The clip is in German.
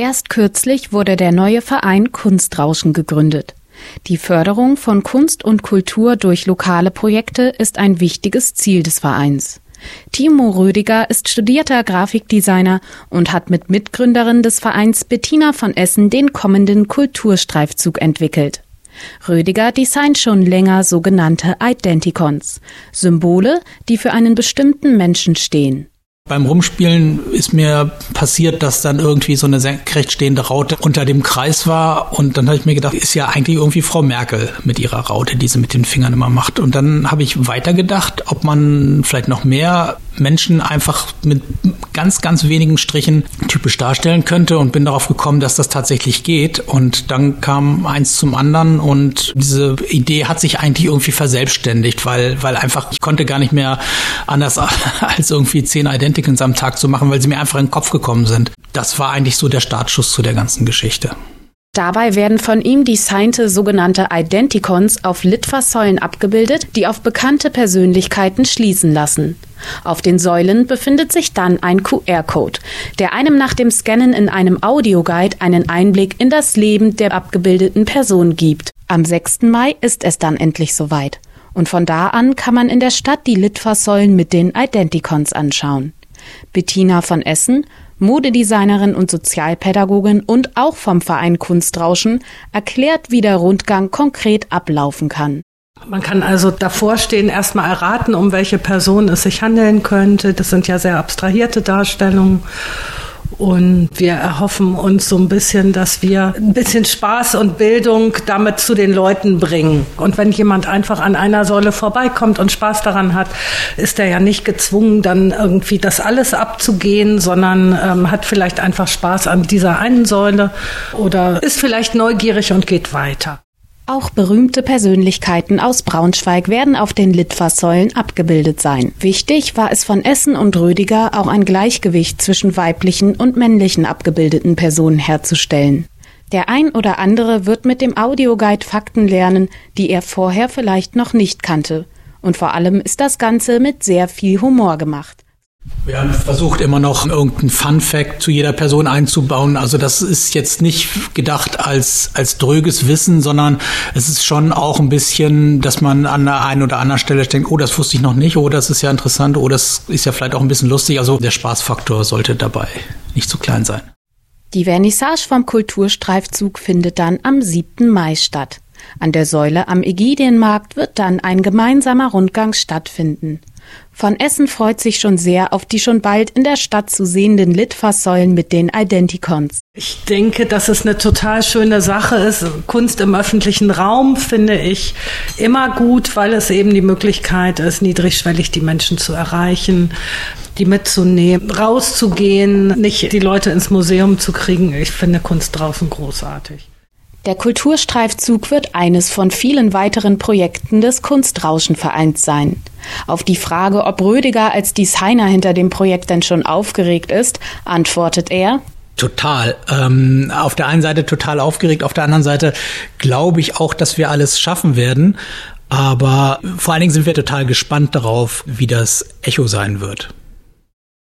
Erst kürzlich wurde der neue Verein Kunstrauschen gegründet. Die Förderung von Kunst und Kultur durch lokale Projekte ist ein wichtiges Ziel des Vereins. Timo Rödiger ist studierter Grafikdesigner und hat mit Mitgründerin des Vereins Bettina von Essen den kommenden Kulturstreifzug entwickelt. Rödiger designt schon länger sogenannte Identicons, Symbole, die für einen bestimmten Menschen stehen. Beim Rumspielen ist mir passiert, dass dann irgendwie so eine senkrecht stehende Raute unter dem Kreis war. Und dann habe ich mir gedacht, ist ja eigentlich irgendwie Frau Merkel mit ihrer Raute, die sie mit den Fingern immer macht. Und dann habe ich weitergedacht, ob man vielleicht noch mehr Menschen einfach mit ganz, ganz wenigen Strichen typisch darstellen könnte und bin darauf gekommen, dass das tatsächlich geht. Und dann kam eins zum anderen und diese Idee hat sich eigentlich irgendwie verselbstständigt, weil einfach ich konnte gar nicht mehr anders als irgendwie 10 Identicons am Tag zu machen, weil sie mir einfach in den Kopf gekommen sind. Das war eigentlich so der Startschuss zu der ganzen Geschichte. Dabei werden von ihm designte sogenannte Identicons auf Litfaßsäulen abgebildet, die auf bekannte Persönlichkeiten schließen lassen. Auf den Säulen befindet sich dann ein QR-Code, der einem nach dem Scannen in einem Audioguide einen Einblick in das Leben der abgebildeten Person gibt. Am 6. Mai ist es dann endlich soweit. Und von da an kann man in der Stadt die Litfaßsäulen mit den Identicons anschauen. Bettina von Essen, Modedesignerin und Sozialpädagogin und auch vom Verein Kunstrauschen, erklärt, wie der Rundgang konkret ablaufen kann. Man kann also davor stehen, erstmal erraten, um welche Person es sich handeln könnte. Das sind ja sehr abstrahierte Darstellungen. Und wir erhoffen uns so ein bisschen, dass wir ein bisschen Spaß und Bildung damit zu den Leuten bringen. Und wenn jemand einfach an einer Säule vorbeikommt und Spaß daran hat, ist er ja nicht gezwungen, dann irgendwie das alles abzugehen, sondern hat vielleicht einfach Spaß an dieser einen Säule oder ist vielleicht neugierig und geht weiter. Auch berühmte Persönlichkeiten aus Braunschweig werden auf den Litfaßsäulen abgebildet sein. Wichtig war es von Essen und Rödiger, auch ein Gleichgewicht zwischen weiblichen und männlichen abgebildeten Personen herzustellen. Der ein oder andere wird mit dem Audioguide Fakten lernen, die er vorher vielleicht noch nicht kannte. Und vor allem ist das Ganze mit sehr viel Humor gemacht. Wir haben versucht, immer noch irgendeinen Fun-Fact zu jeder Person einzubauen. Also das ist jetzt nicht gedacht als dröges Wissen, sondern es ist schon auch ein bisschen, dass man an der einen oder anderen Stelle denkt, oh, das wusste ich noch nicht, oh, das ist ja interessant, oh, das ist ja vielleicht auch ein bisschen lustig. Also der Spaßfaktor sollte dabei nicht zu klein sein. Die Vernissage vom Kulturstreifzug findet dann am 7. Mai statt. An der Säule am Ägidienmarkt wird dann ein gemeinsamer Rundgang stattfinden. Von Essen freut sich schon sehr auf die schon bald in der Stadt zu sehenden Litfaßsäulen mit den Identicons. Ich denke, dass es eine total schöne Sache ist. Kunst im öffentlichen Raum finde ich immer gut, weil es eben die Möglichkeit ist, niedrigschwellig die Menschen zu erreichen, die mitzunehmen, rauszugehen, nicht die Leute ins Museum zu kriegen. Ich finde Kunst draußen großartig. Der Kulturstreifzug wird eines von vielen weiteren Projekten des Kunstrauschenvereins sein. Auf die Frage, ob Rödiger als Designer hinter dem Projekt denn schon aufgeregt ist, antwortet er: Total. Auf der einen Seite total aufgeregt, auf der anderen Seite glaube ich auch, dass wir alles schaffen werden. Aber vor allen Dingen sind wir total gespannt darauf, wie das Echo sein wird.